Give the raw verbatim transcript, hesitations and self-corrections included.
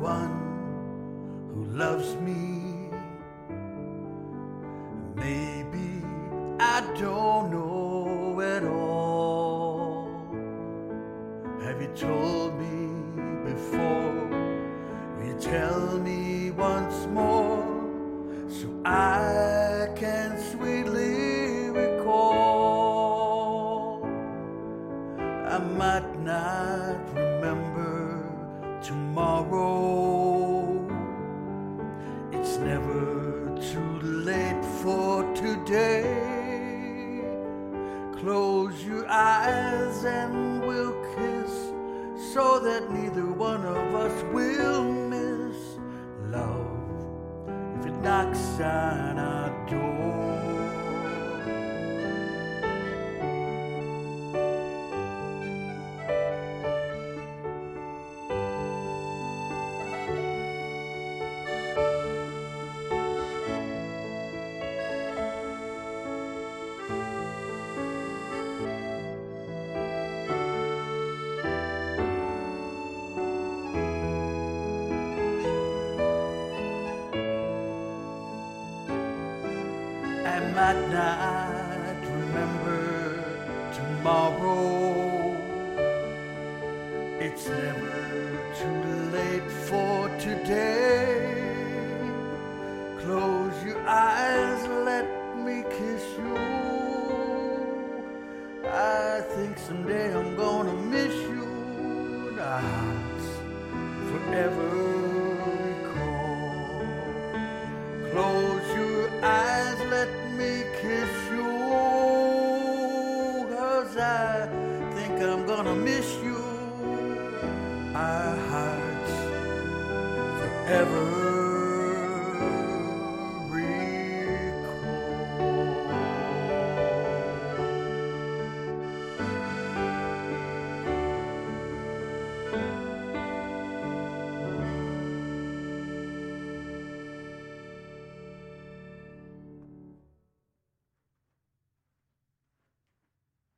one who loves me. Maybe I don't know at all. Have you told me before? Will you tell me once more so I can sweetly recall? I might not remember tomorrow. It's never too late for today. Close your eyes and we'll kiss so that neither one of us will miss love if it knocks on our door. I might not remember tomorrow. It's never too late for today. Close your eyes, let me kiss you. I think someday I'm gonna miss you, and our hearts forever recall. Close your eyes, let me kiss you, 'cause I think I'm gonna miss you. Our hearts forever